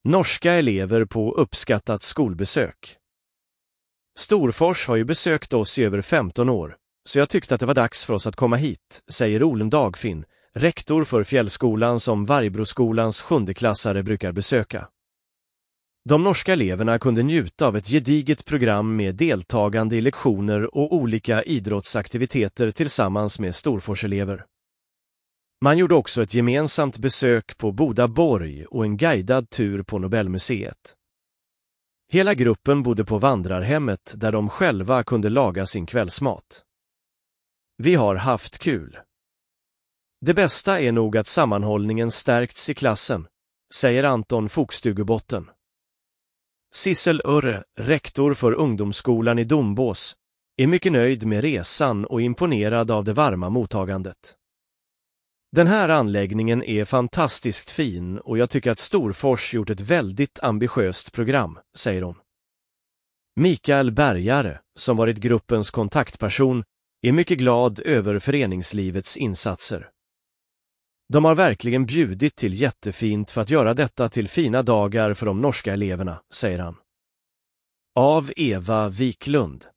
Norska elever på uppskattat skolbesök. Storfors har ju besökt oss i över 15 år, så jag tyckte att det var dags för oss att komma hit, säger Olen Dagfinn, rektor för Fjällskolan som Vargbrorskolans 7-klassare brukar besöka. De norska eleverna kunde njuta av ett gediget program med deltagande i lektioner och olika idrottsaktiviteter tillsammans med Storforselever. Man gjorde också ett gemensamt besök på Bodaborg och en guidad tur på Nobelmuseet. Hela gruppen bodde på vandrarhemmet där de själva kunde laga sin kvällsmat. Vi har haft kul. Det bästa är nog att sammanhållningen stärkts i klassen, säger Anton Fokstugebotten. Sissel Örre, rektor för ungdomsskolan i Dombås, är mycket nöjd med resan och imponerad av det varma mottagandet. Den här anläggningen är fantastiskt fin och jag tycker att Storfors gjort ett väldigt ambitiöst program, säger hon. Mikael Bergare, som varit gruppens kontaktperson, är mycket glad över föreningslivets insatser. De har verkligen bjudit till jättefint för att göra detta till fina dagar för de norska eleverna, säger han. Av Eva Wiklund.